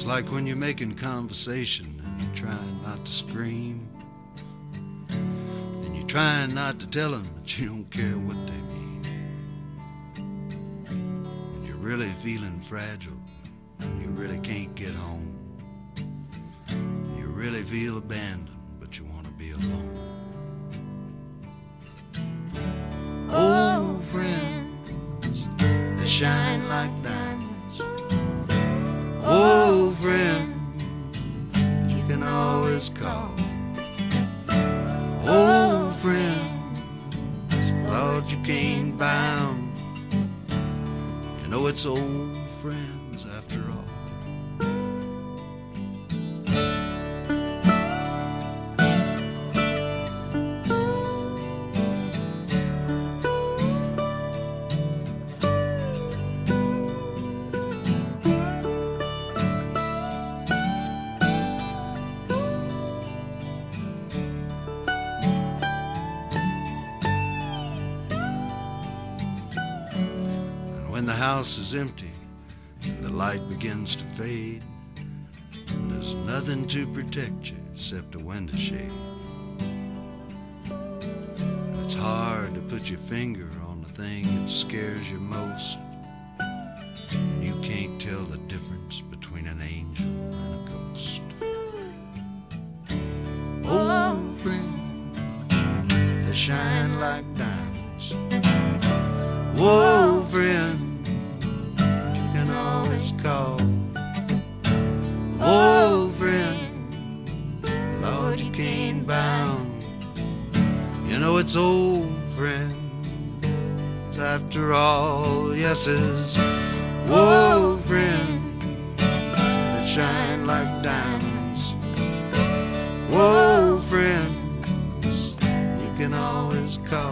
like when you're making conversation and you're trying not to scream, and you're trying not to tell them that you don't care what they mean, and you're really feeling fragile and you really can't get home, and you really feel abandoned but you want to be alone. Old friends, they shine like diamonds. Old friends you can always call. Old friends, Lord, you can't buy 'em. You know it's old friends after all. When the house is empty and the light begins to fade, and there's nothing to protect you except a window shade, and it's hard to put your finger on the thing that scares you most, and you can't tell the difference between an angel and a ghost. Old friends, they shine like diamonds. Old friends you can always call. Old friend, Lord, you can't buy 'em. You know it's old friends after all. Yes, it's old friends that shine like diamonds. Old friends you can always call.